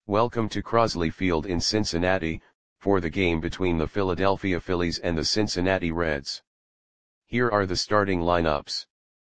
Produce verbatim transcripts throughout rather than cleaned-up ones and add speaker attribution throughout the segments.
Speaker 1: Welcome to Crosley Field in Cincinnati, for the game between the Philadelphia Phillies and the Cincinnati Reds. Here are the starting lineups.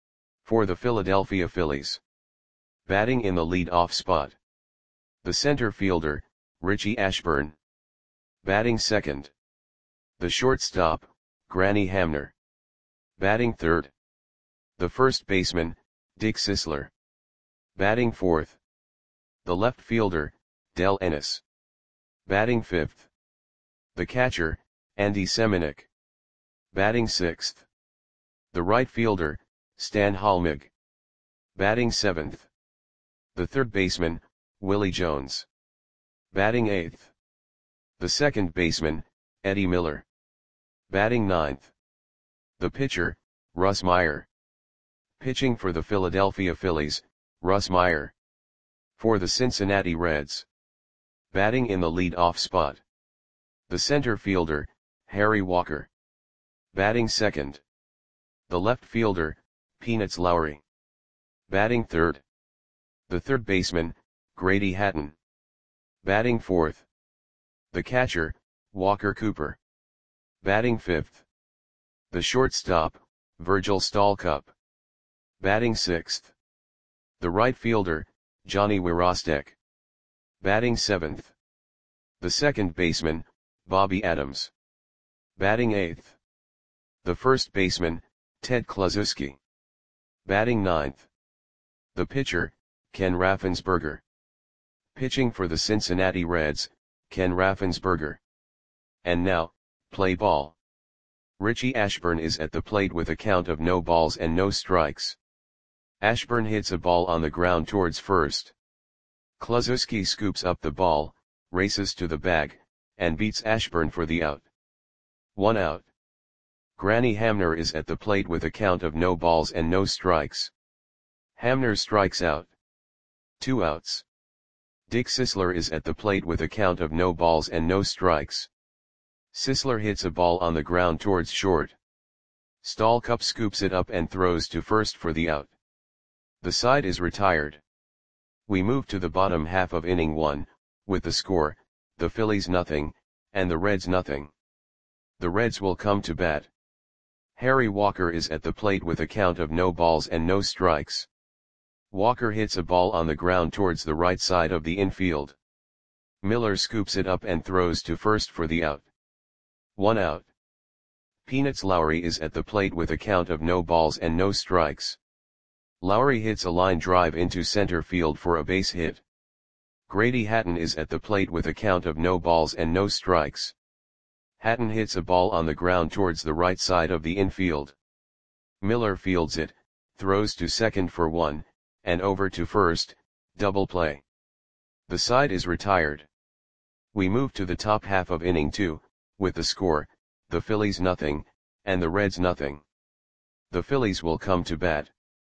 Speaker 1: For the Philadelphia Phillies. Batting in the lead-off spot. The center fielder, Richie Ashburn. Batting second. The shortstop, Granny Hamner. Batting third. The first baseman, Dick Sisler. Batting fourth. The left fielder, Del Ennis. Batting fifth. The catcher, Andy Semenuk. Batting sixth. The right fielder, Stan Halmig. Batting seventh. The third baseman, Willie Jones. Batting eighth. The second baseman, Eddie Miller. Batting ninth. The pitcher, Russ Meyer. Pitching for the Philadelphia Phillies, Russ Meyer. For the Cincinnati Reds. Batting in the lead-off spot. The center fielder, Harry Walker. Batting second. The left fielder, Peanuts Lowry. Batting third. The third baseman, Grady Hatton. Batting fourth. The catcher, Walker Cooper. Batting fifth. The shortstop, Virgil Stalcup. Batting sixth. The right fielder, Johnny Wirostek. Batting seventh. The second baseman, Bobby Adams. Batting eighth. The first baseman, Ted Kluszewski. Batting ninth. The pitcher, Ken Raffensperger. Pitching for the Cincinnati Reds, Ken Raffensperger. And now, play ball. Richie Ashburn is at the plate with a count of no balls and no strikes. Ashburn hits a ball on the ground towards first. Kluszewski scoops up the ball, races to the bag, and beats Ashburn for the out. One out. Granny Hamner is at the plate with a count of no balls and no strikes. Hamner strikes out. Two outs. Dick Sisler is at the plate with a count of no balls and no strikes. Sisler hits a ball on the ground towards short. Stalcup scoops it up and throws to first for the out. The side is retired. We move to the bottom half of inning one, with the score, the Phillies nothing, and the Reds nothing. The Reds will come to bat. Harry Walker is at the plate with a count of no balls and no strikes. Walker hits a ball on the ground towards the right side of the infield. Miller scoops it up and throws to first for the out. One out. Peanuts Lowry is at the plate with a count of no balls and no strikes. Lowry hits a line drive into center field for a base hit. Grady Hatton is at the plate with a count of no balls and no strikes. Hatton hits a ball on the ground towards the right side of the infield. Miller fields it, throws to second for one, and over to first, double play. The side is retired. We move to the top half of inning two, with the score, the Phillies nothing, and the Reds nothing. The Phillies will come to bat.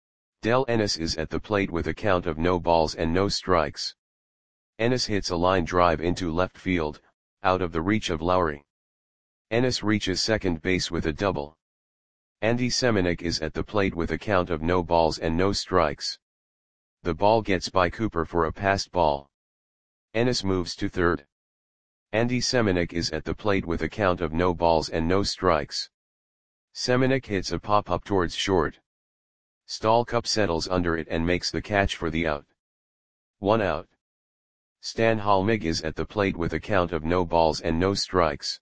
Speaker 1: Del Ennis is at the plate with a count of no balls and no strikes. Ennis hits a line drive into left field, out of the reach of Lowry. Ennis reaches second base with a double. Andy Semenuk is at the plate with a count of no balls and no strikes. The ball gets by Cooper for a passed ball. Ennis moves to third. Andy Semenuk is at the plate with a count of no balls and no strikes. Semenuk hits a pop-up towards short. Stalcup settles under it and makes the catch for the out. One out. Stan Halmig is at the plate with a count of no balls and no strikes.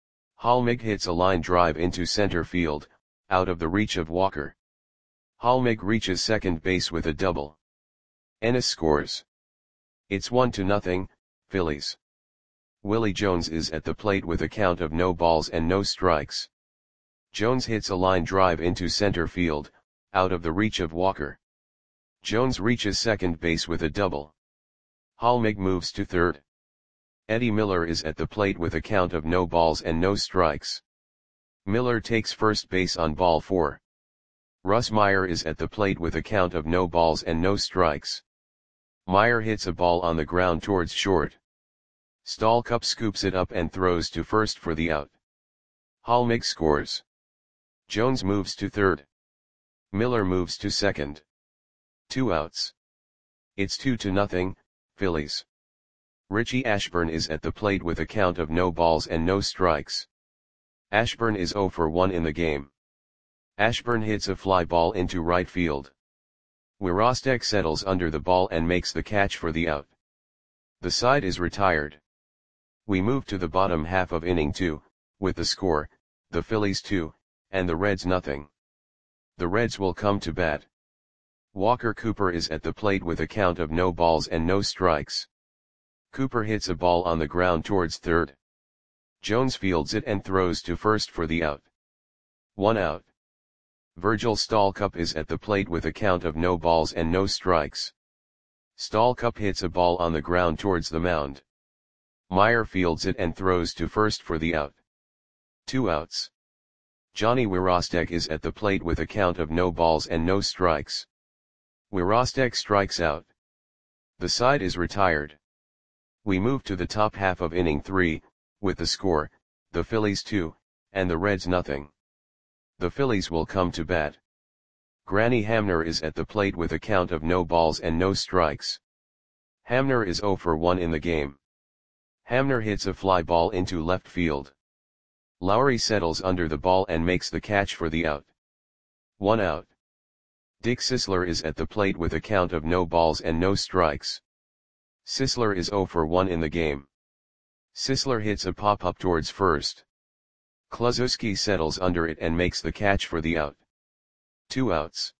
Speaker 1: Halmig hits a line drive into center field, out of the reach of Walker. Halmig reaches second base with a double. Ennis scores. It's one to nothing, Phillies. Willie Jones is at the plate with a count of no balls and no strikes. Jones hits a line drive into center field, out of the reach of Walker. Jones reaches second base with a double. Halmig moves to third. Eddie Miller is at the plate with a count of no balls and no strikes. Miller takes first base on ball four. Russ Meyer is at the plate with a count of no balls and no strikes. Meyer hits a ball on the ground towards short. Stalcup scoops it up and throws to first for the out. Halmig scores. Jones moves to third. Miller moves to second. Two outs. It's two to nothing, Phillies. Richie Ashburn is at the plate with a count of no balls and no strikes. Ashburn is zero for one in the game. Ashburn hits a fly ball into right field. Wirostek settles under the ball and makes the catch for the out. The side is retired. We move to the bottom half of inning two, with the score, the Phillies two, and the Reds nothing. The Reds will come to bat. Walker Cooper is at the plate with a count of no balls and no strikes. Cooper hits a ball on the ground towards third. Jones fields it and throws to first for the out. One out. Virgil Stalcup is at the plate with a count of no balls and no strikes. Stalcup hits a ball on the ground towards the mound. Meyer fields it and throws to first for the out. Two outs. Johnny Wirostek is at the plate with a count of no balls and no strikes. Wirostek strikes out. The side is retired. We move to the top half of inning three, with the score, the Phillies two, and the Reds nothing. The Phillies will come to bat. Granny Hamner is at the plate with a count of no balls and no strikes. Hamner is zero for one in the game. Hamner hits a fly ball into left field. Lowry settles under the ball and makes the catch for the out. One out. Dick Sisler is at the plate with a count of no balls and no strikes. Sisler is zero for one in the game. Sisler hits a pop-up towards first. Kluszewski settles under it and makes the catch for the out. Two outs.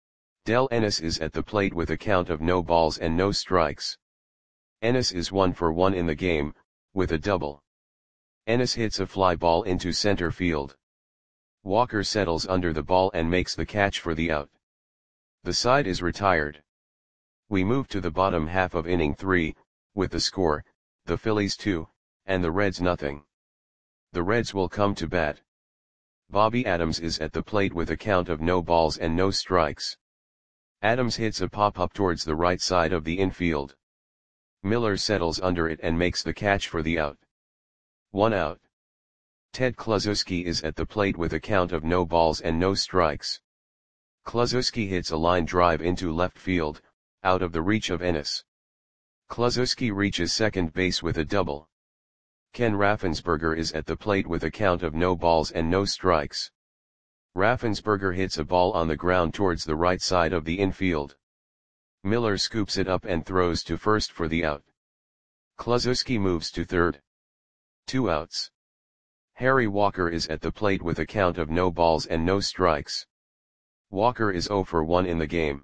Speaker 1: Del Ennis is at the plate with a count of no balls and no strikes. Ennis is one for one in the game, with a double. Ennis hits a fly ball into center field. Walker settles under the ball and makes the catch for the out. The side is retired. We move to the bottom half of inning three, with the score, the Phillies two, and the Reds nothing. The Reds will come to bat. Bobby Adams is at the plate with a count of no balls and no strikes. Adams hits a pop-up towards the right side of the infield. Miller settles under it and makes the catch for the out. One out. Ted Kluszewski is at the plate with a count of no balls and no strikes. Kluszewski hits a line drive into left field, out of the reach of Ennis. Kluszewski reaches second base with a double. Ken Raffensperger is at the plate with a count of no balls and no strikes. Raffensperger hits a ball on the ground towards the right side of the infield. Miller scoops it up and throws to first for the out. Kluszewski moves to third. Two outs. Harry Walker is at the plate with a count of no balls and no strikes. Walker is zero for one in the game.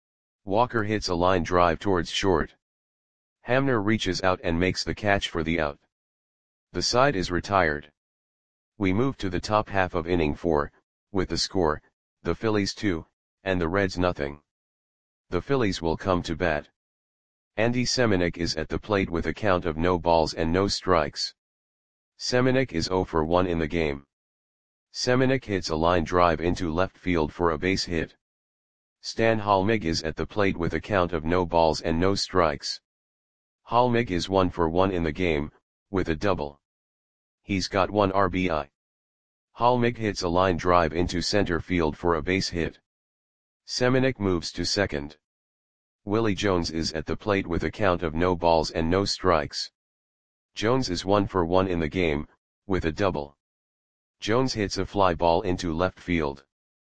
Speaker 1: Walker hits a line drive towards short. Hamner reaches out and makes the catch for the out. The side is retired. We move to the top half of inning four, with the score, the Phillies two, and the Reds nothing. The Phillies will come to bat. Andy Semenuk is at the plate with a count of no balls and no strikes. Semenuk is zero for one in the game. Semenuk hits a line drive into left field for a base hit. Stan Halmig is at the plate with a count of no balls and no strikes. Halmig is one for one in the game, with a double. He's got one R B I. Halmig hits a line drive into center field for a base hit. Semenuk moves to second. Willie Jones is at the plate with a count of no balls and no strikes. Jones is one for one in the game, with a double. Jones hits a fly ball into left field.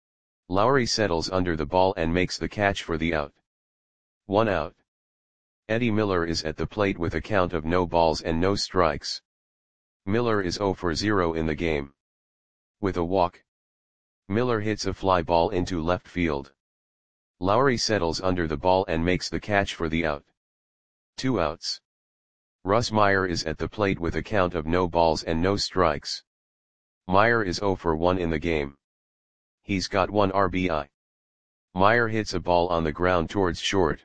Speaker 1: Lowry settles under the ball and makes the catch for the out. One out. Eddie Miller is at the plate with a count of no balls and no strikes. Miller is zero for zero in the game. With a walk. Miller hits a fly ball into left field. Lowry settles under the ball and makes the catch for the out. Two outs. Russ Meyer is at the plate with a count of no balls and no strikes. Meyer is zero for one in the game. He's got one R B I. Meyer hits a ball on the ground towards short.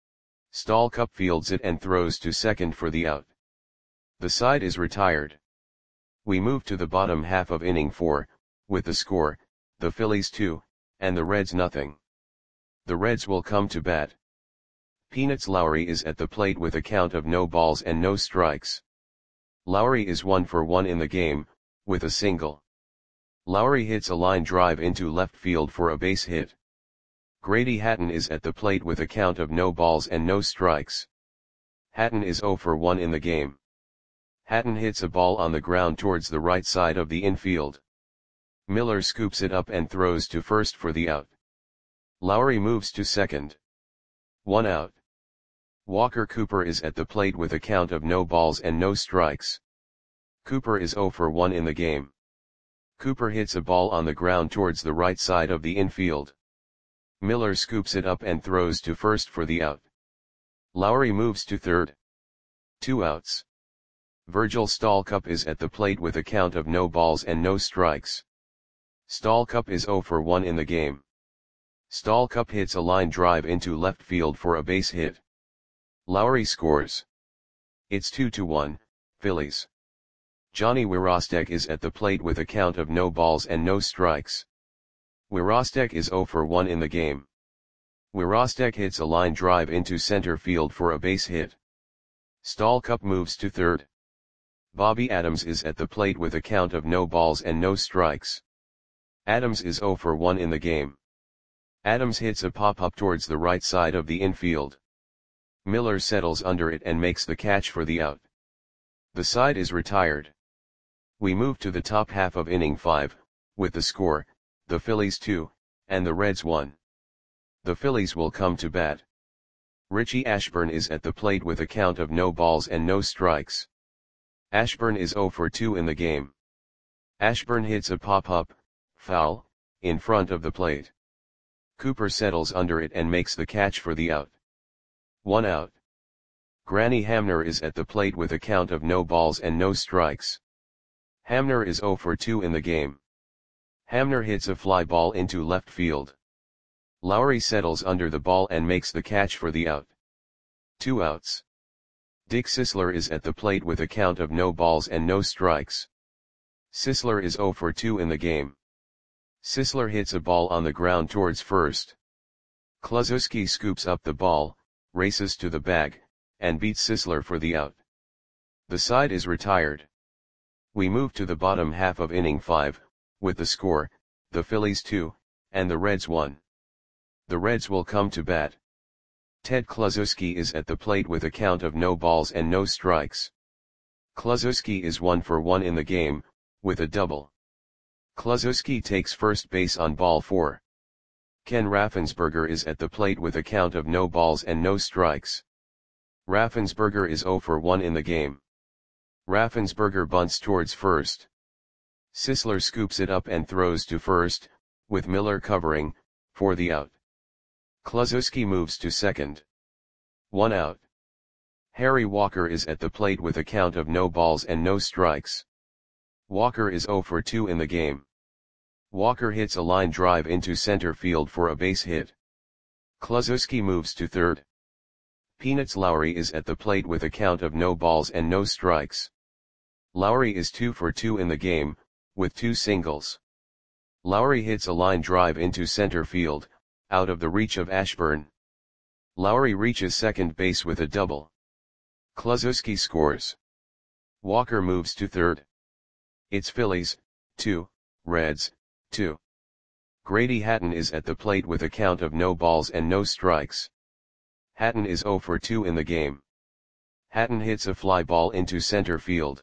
Speaker 1: Stalcup fields it and throws to second for the out. The side is retired. We move to the bottom half of inning four, with the score, the Phillies two, and the Reds nothing. The Reds will come to bat. Peanuts Lowry is at the plate with a count of no balls and no strikes. Lowry is one for one in the game, with a single. Lowry hits a line drive into left field for a base hit. Grady Hatton is at the plate with a count of no balls and no strikes. Hatton is zero for one in the game. Hatton hits a ball on the ground towards the right side of the infield. Miller scoops it up and throws to first for the out. Lowry moves to second. One out. Walker Cooper is at the plate with a count of no balls and no strikes. Cooper is zero for one in the game. Cooper hits a ball on the ground towards the right side of the infield. Miller scoops it up and throws to first for the out. Lowry moves to third. Two outs. Virgil Stalcup is at the plate with a count of no balls and no strikes. Stalcup is zero for one in the game. Stalcup hits a line drive into left field for a base hit. Lowry scores. It's two to one, Phillies. Johnny Wirostek is at the plate with a count of no balls and no strikes. Wirostek is zero for one in the game. Wirostek hits a line drive into center field for a base hit. Stalcup moves to third. Bobby Adams is at the plate with a count of no balls and no strikes. Adams is zero for one in the game. Adams hits a pop-up towards the right side of the infield. Miller settles under it and makes the catch for the out. The side is retired. We move to the top half of inning five, with the score, the Phillies two, and the Reds one. The Phillies will come to bat. Richie Ashburn is at the plate with a count of no balls and no strikes. Ashburn is zero for two in the game. Ashburn hits a pop-up, foul, in front of the plate. Cooper settles under it and makes the catch for the out. One out. Granny Hamner is at the plate with a count of no balls and no strikes. Hamner is zero for two in the game. Hamner hits a fly ball into left field. Lowry settles under the ball and makes the catch for the out. Two outs. Dick Sisler is at the plate with a count of no balls and no strikes. Sisler is zero for two in the game. Sisler hits a ball on the ground towards first. Kluszewski scoops up the ball, races to the bag, and beats Sisler for the out. The side is retired. We move to the bottom half of inning five, with the score, the Phillies two, and the Reds one. The Reds will come to bat. Ted Kluszewski is at the plate with a count of no balls and no strikes. Kluszewski is one for one in the game, with a double. Kluszewski takes first base on ball four. Ken Raffensperger is at the plate with a count of no balls and no strikes. Raffensperger is zero for one in the game. Raffensperger bunts towards first. Sisler scoops it up and throws to first, with Miller covering, for the out. Kluszewski moves to second. One out. Harry Walker is at the plate with a count of no balls and no strikes. Walker is zero for two in the game. Walker hits a line drive into center field for a base hit. Kluszewski moves to third. Peanuts Lowry is at the plate with a count of no balls and no strikes. Lowry is two for two in the game, with two singles. Lowry hits a line drive into center field, out of the reach of Ashburn. Lowry reaches second base with a double. Kluszewski scores. Walker moves to third. It's Phillies, two, Reds, two. Grady Hatton is at the plate with a count of no balls and no strikes. Hatton is zero for two in the game. Hatton hits a fly ball into center field.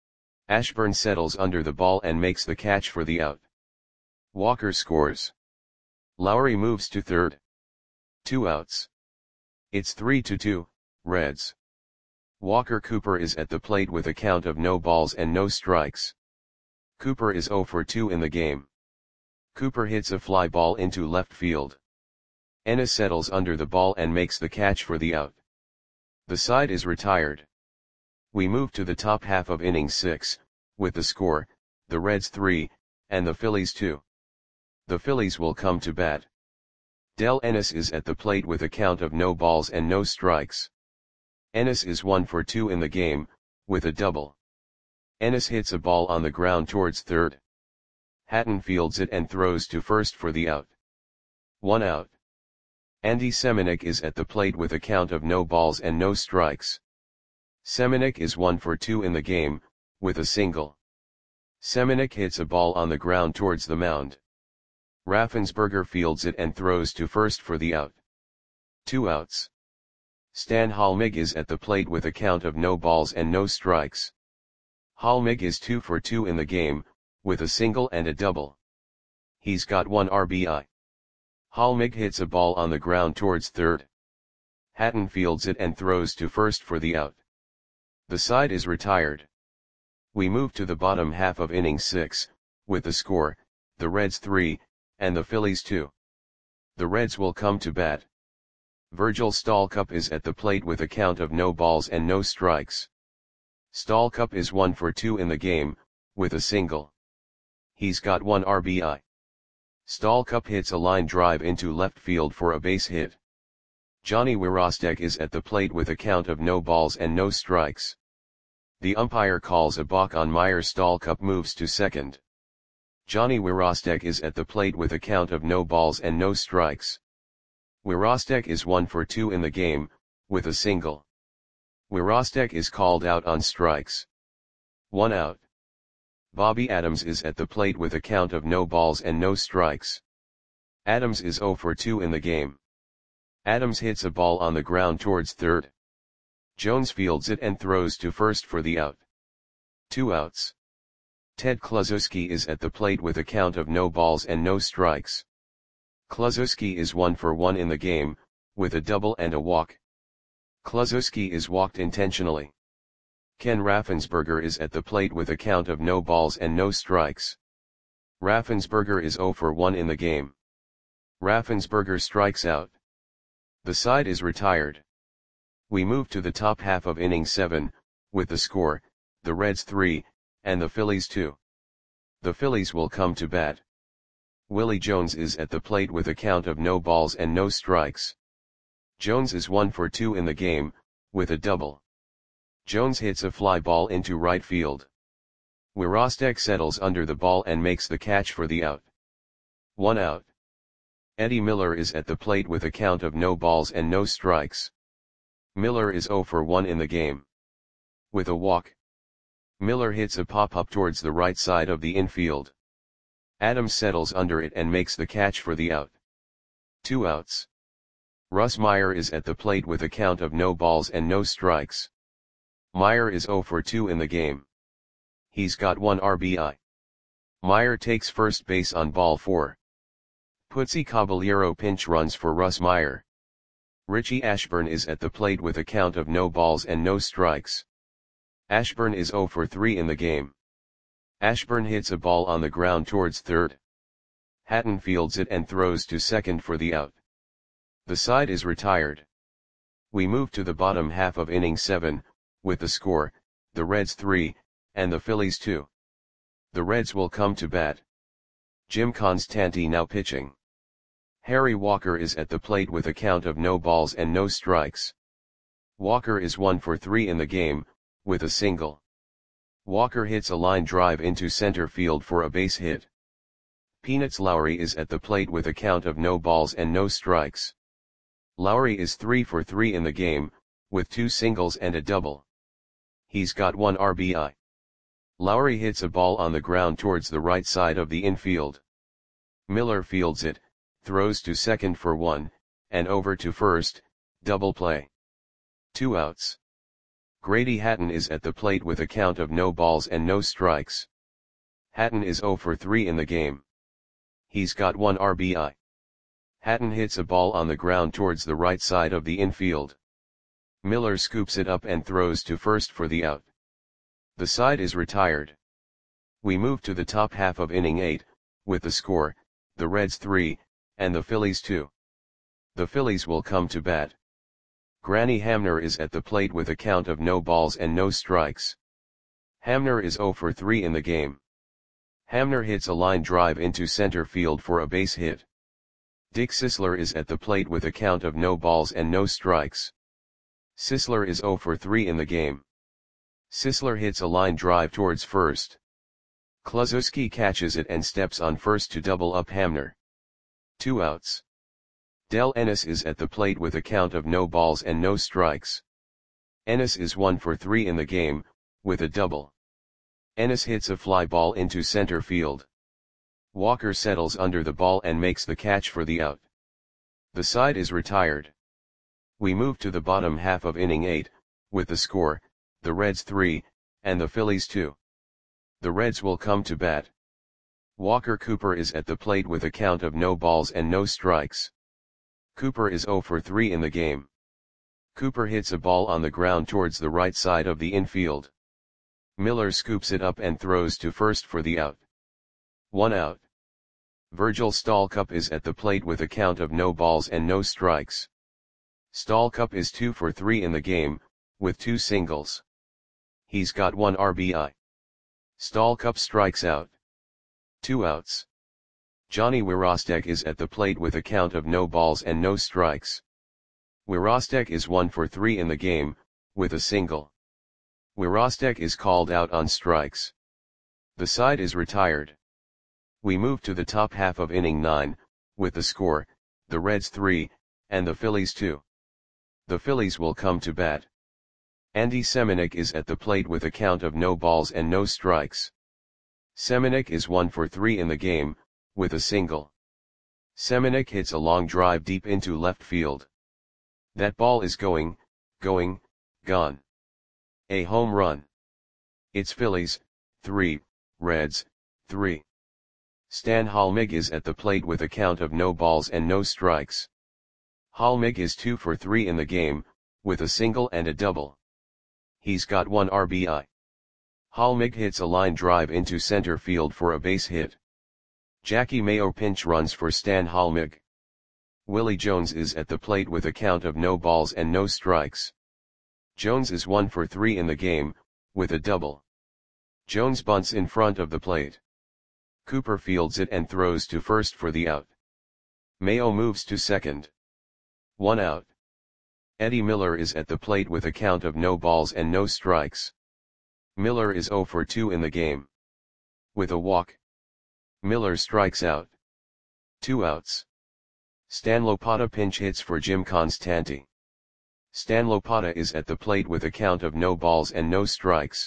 Speaker 1: Ashburn settles under the ball and makes the catch for the out. Walker scores. Lowry moves to third. Two outs. It's three to two, Reds. Walker Cooper is at the plate with a count of no balls and no strikes. Cooper is zero for two in the game. Cooper hits a fly ball into left field. Ennis settles under the ball and makes the catch for the out. The side is retired. We move to the top half of inning six, with the score, the Reds three, and the Phillies two. The Phillies will come to bat. Del Ennis is at the plate with a count of no balls and no strikes. Ennis is one for two in the game, with a double. Ennis hits a ball on the ground towards third. Hatton fields it and throws to first for the out. One out. Andy Semenuk is at the plate with a count of no balls and no strikes. Semenuk is one for two in the game, with a single. Semenuk hits a ball on the ground towards the mound. Raffensperger fields it and throws to first for the out. Two outs. Stan Halmig is at the plate with a count of no balls and no strikes. Halmig is two for two in the game, with a single and a double. He's got one R B I. Halmig hits a ball on the ground towards third. Hatton fields it and throws to first for the out. The side is retired. We move to the bottom half of inning six, with the score, the Reds three, and the Phillies two. The Reds will come to bat. Virgil Stalcup is at the plate with a count of no balls and no strikes. Stalcup is one for two in the game, with a single. He's got one R B I. Stalcup hits a line drive into left field for a base hit. Johnny Wirostek is at the plate with a count of no balls and no strikes. The umpire calls a balk on Meyer. Stalcup moves to second. Johnny Wirostek is at the plate with a count of no balls and no strikes. Wirostek is one for two in the game, with a single. Wirostek is called out on strikes. One out. Bobby Adams is at the plate with a count of no balls and no strikes. Adams is zero for two in the game. Adams hits a ball on the ground towards third. Jones fields it and throws to first for the out. Two outs. Ted Kluszewski is at the plate with a count of no balls and no strikes. Kluszewski is one for one in the game, with a double and a walk. Kluszewski is walked intentionally. Ken Raffensperger is at the plate with a count of no balls and no strikes. Raffensperger is zero for one in the game. Raffensperger strikes out. The side is retired. We move to the top half of inning seven, with the score, the Reds three, and the Phillies two. The Phillies will come to bat. Willie Jones is at the plate with a count of no balls and no strikes. Jones is one for two in the game, with a double. Jones hits a fly ball into right field. Wirostek settles under the ball and makes the catch for the out. One out. Eddie Miller is at the plate with a count of no balls and no strikes. Miller is zero for one in the game. With a walk. Miller hits a pop-up towards the right side of the infield. Adams settles under it and makes the catch for the out. Two outs. Russ Meyer is at the plate with a count of no balls and no strikes. Meyer is zero for two in the game. He's got one R B I. Meyer takes first base on ball four. Putzi Caballero pinch runs for Russ Meyer. Richie Ashburn is at the plate with a count of no balls and no strikes. Ashburn is zero for three in the game. Ashburn hits a ball on the ground towards third. Hatton fields it and throws to second for the out. The side is retired. We move to the bottom half of inning seven, with the score, the Reds three, and the Phillies two. The Reds will come to bat. Jim Constanti now pitching. Harry Walker is at the plate with a count of no balls and no strikes. Walker is one for three in the game, with a single. Walker hits a line drive into center field for a base hit. Peanuts Lowry is at the plate with a count of no balls and no strikes. Lowry is three for three in the game, with two singles and a double. He's got one R B I. Lowry hits a ball on the ground towards the right side of the infield. Miller fields it, throws to second for one, and over to first, double play. Two outs. Grady Hatton is at the plate with a count of no balls and no strikes. Hatton is zero for three in the game. He's got one R B I. Hatton hits a ball on the ground towards the right side of the infield. Miller scoops it up and throws to first for the out. The side is retired. We move to the top half of inning eight, with the score, the Reds three, and the Phillies two. The Phillies will come to bat. Granny Hamner is at the plate with a count of no balls and no strikes. Hamner is zero for three in the game. Hamner hits a line drive into center field for a base hit. Dick Sisler is at the plate with a count of no balls and no strikes. Sisler is zero for three in the game. Sisler hits a line drive towards first. Kluszewski catches it and steps on first to double up Hamner. Two outs. Del Ennis is at the plate with a count of no balls and no strikes. Ennis is one for three in the game, with a double. Ennis hits a fly ball into center field. Walker settles under the ball and makes the catch for the out. The side is retired. We move to the bottom half of inning eight, with the score, the Reds three, and the Phillies two. The Reds will come to bat. Walker Cooper is at the plate with a count of no balls and no strikes. Cooper is oh for three in the game. Cooper hits a ball on the ground towards the right side of the infield. Miller scoops it up and throws to first for the out. One out. Virgil Stallcup is at the plate with a count of no balls and no strikes. Stallcup is two for three in the game, with two singles. He's got one R B I. Stallcup strikes out. Two outs. Johnny Wirostek is at the plate with a count of no balls and no strikes. Wirostek is one for three in the game, with a single. Wirostek is called out on strikes. The side is retired. We move to the top half of inning nine, with the score, the Reds three, and the Phillies two. The Phillies will come to bat. Andy Semenuk is at the plate with a count of no balls and no strikes. Semenuk is one for three in the game, with a single. Semenuk hits a long drive deep into left field. That ball is going, going, gone. A home run. It's Phillies, three, Reds, three. Stan Halmig is at the plate with a count of no balls and no strikes. Halmig is two for three in the game, with a single and a double. He's got one R B I. Halmig hits a line drive into center field for a base hit. Jackie Mayo pinch runs for Stan Halmig. Willie Jones is at the plate with a count of no balls and no strikes. Jones is one for three in the game, with a double. Jones bunts in front of the plate. Cooper fields it and throws to first for the out. Mayo moves to second. One out. Eddie Miller is at the plate with a count of no balls and no strikes. Miller is oh for two in the game. With a walk. Miller strikes out. Two outs. Stan Lopata pinch hits for Jim Constanti. Stan Lopata is at the plate with a count of no balls and no strikes.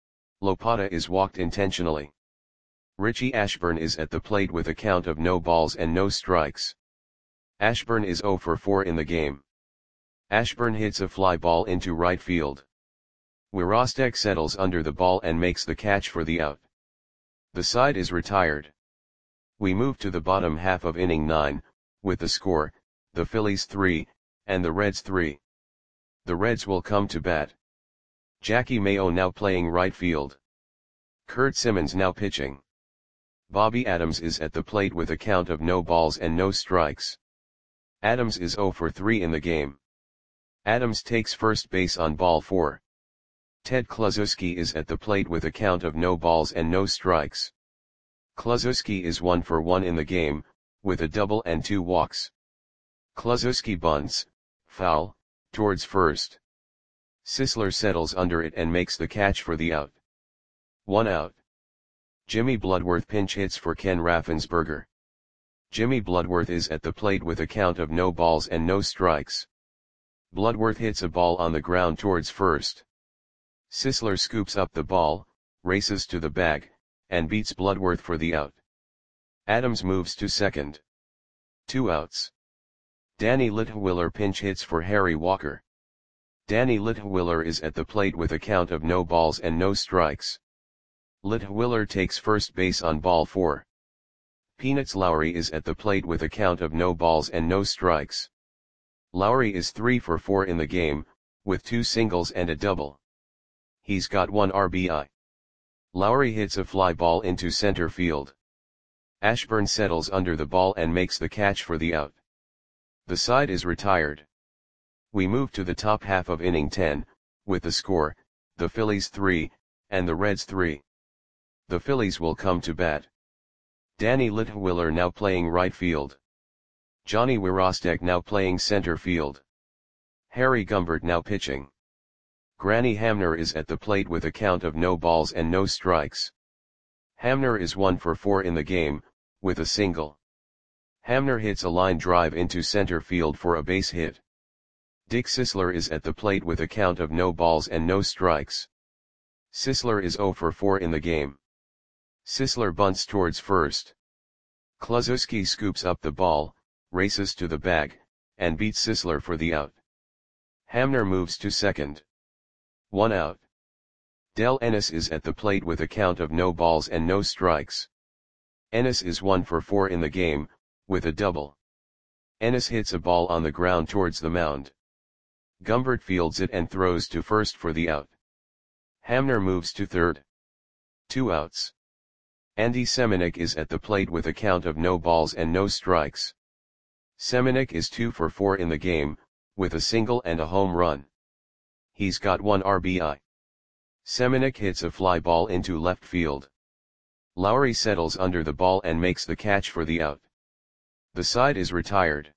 Speaker 1: Lopata is walked intentionally. Richie Ashburn is at the plate with a count of no balls and no strikes. Ashburn is oh for four in the game. Ashburn hits a fly ball into right field. Wirostek settles under the ball and makes the catch for the out. The side is retired. We move to the bottom half of inning nine, with the score, the Phillies three, and the Reds three. The Reds will come to bat. Jackie Mayo now playing right field. Kurt Simmons now pitching. Bobby Adams is at the plate with a count of no balls and no strikes. Adams is oh for three in the game. Adams takes first base on ball four. Ted Kluszewski is at the plate with a count of no balls and no strikes. Kluszewski is one for one in the game, with a double and two walks. Kluszewski bunts, foul, towards first. Sisler settles under it and makes the catch for the out. One out. Jimmy Bloodworth pinch hits for Ken Raffensperger. Jimmy Bloodworth is at the plate with a count of no balls and no strikes. Bloodworth hits a ball on the ground towards first. Sisler scoops up the ball, races to the bag, and beats Bloodworth for the out. Adams moves to second. Two outs. Danny Litwiller pinch hits for Harry Walker. Danny Litwiller is at the plate with a count of no balls and no strikes. Litwiller takes first base on ball four. Peanuts Lowry is at the plate with a count of no balls and no strikes. Lowry is three for four in the game, with two singles and a double. He's got one R B I. Lowry hits a fly ball into center field. Ashburn settles under the ball and makes the catch for the out. The side is retired. We move to the top half of inning ten, with the score, the Phillies three, and the Reds three. The Phillies will come to bat. Danny Litwiller now playing right field. Johnny Wirostek now playing center field. Harry Gumbert now pitching. Granny Hamner is at the plate with a count of no balls and no strikes. Hamner is one for four in the game, with a single. Hamner hits a line drive into center field for a base hit. Dick Sisler is at the plate with a count of no balls and no strikes. Sisler is oh for four in the game. Sisler bunts towards first. Kluszewski scoops up the ball, races to the bag, and beats Sisler for the out. Hamner moves to second. One out. Del Ennis is at the plate with a count of no balls and no strikes. Ennis is one for four in the game, with a double. Ennis hits a ball on the ground towards the mound. Gumbert fields it and throws to first for the out. Hamner moves to third. Two outs. Andy Semenuk is at the plate with a count of no balls and no strikes. Semenuk is two for four in the game, with a single and a home run. He's got one R B I. Semenuk hits a fly ball into left field. Lowry settles under the ball and makes the catch for the out. The side is retired.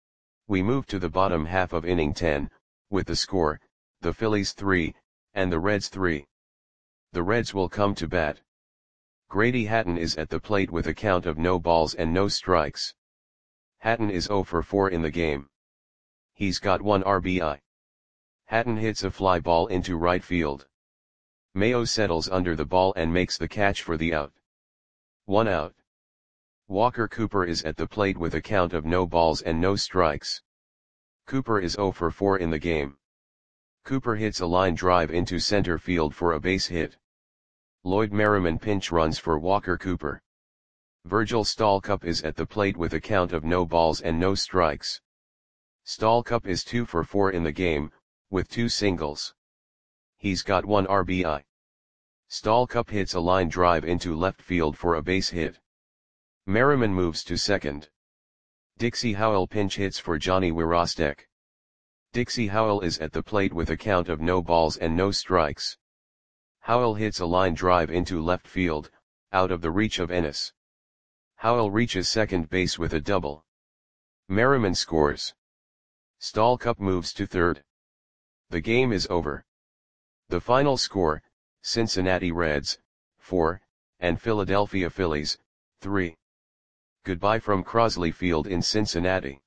Speaker 1: We move to the bottom half of inning ten, with the score, the Phillies three, and the Reds three. The Reds will come to bat. Grady Hatton is at the plate with a count of no balls and no strikes. Hatton is zero for four in the game. He's got one R B I. Hatton hits a fly ball into right field. Mayo settles under the ball and makes the catch for the out. One out. Walker Cooper is at the plate with a count of no balls and no strikes. Cooper is zero for four in the game. Cooper hits a line drive into center field for a base hit. Lloyd Merriman pinch runs for Walker Cooper. Virgil Stallcup is at the plate with a count of no balls and no strikes. Stallcup is two for four in the game, with two singles. He's got one R B I. Stallcup hits a line drive into left field for a base hit. Merriman moves to second. Dixie Howell pinch hits for Johnny Wirostek. Dixie Howell is at the plate with a count of no balls and no strikes. Howell hits a line drive into left field, out of the reach of Ennis. Howell reaches second base with a double. Merriman scores. Stallcup moves to third. The game is over. The final score, Cincinnati Reds, four, and Philadelphia Phillies, three. Goodbye from Crosley Field in Cincinnati.